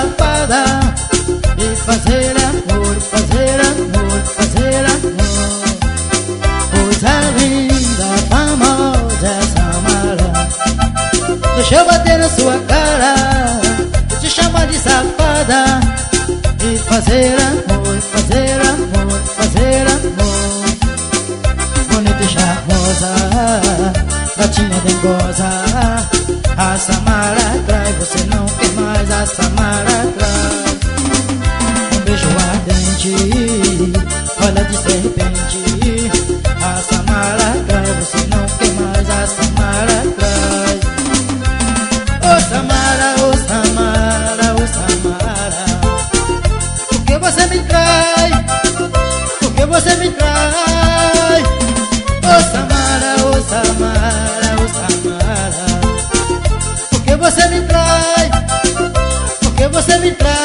safada e fazer amor, fazer amor, fazer amor. Coisa linda, famosa essa mala. Deixa eu bater na sua cara e te chamar de safada e fazer amor, fazer amor, fazer amor. Bonita e charmosa, gatinha dengosa, a Samara atrai, você não quer mais a Samara atrai. Um beijo ardente, olha de serpente, a Samara atrai, você não quer mais a Samara atrai. Ô Samara, ô Samara, ô Samara, por que você me trai? Por que você me trai? Ô Samara, ô Samara, ô Samara, por que você me trai? Por que você me trai?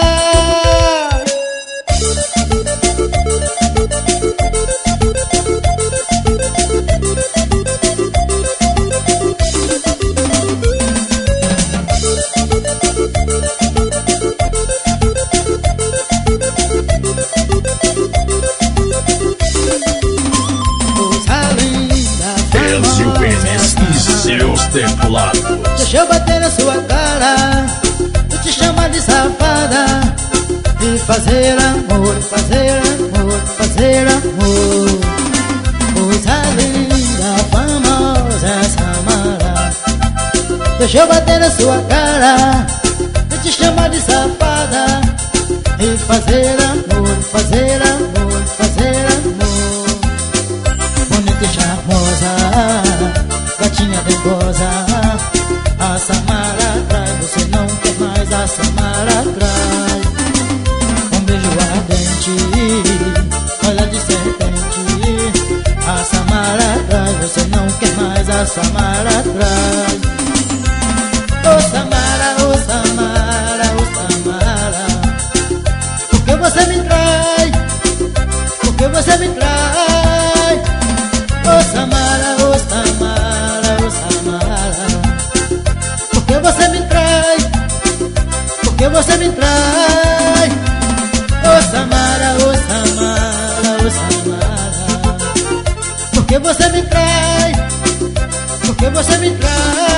Seus teclados. Deixa eu bater na sua cara e te chamar de safada e fazer amor, fazer amor, fazer amor. Coisa linda, famosa Samara. Deixa eu bater na sua cara e te chamar de safada e fazer amor, fazer amor, fazer amor. Bonita e charmosa, gatinha dengosa, a Samara atrai, você não quer mais a Samara atrai. Um beijo ardente, olha de serpente, a Samara atrai, você não quer mais a Samara atrai. Ô Samara, ô Samara, ô Samara, por que você me trai? Por que você me trai? Ô Samara, ô Samara, ô Samara, por que você me trai? Por que você me trai? Ô Samara, ô Samara, ô Samara, por que você me trai? Por que você me trai?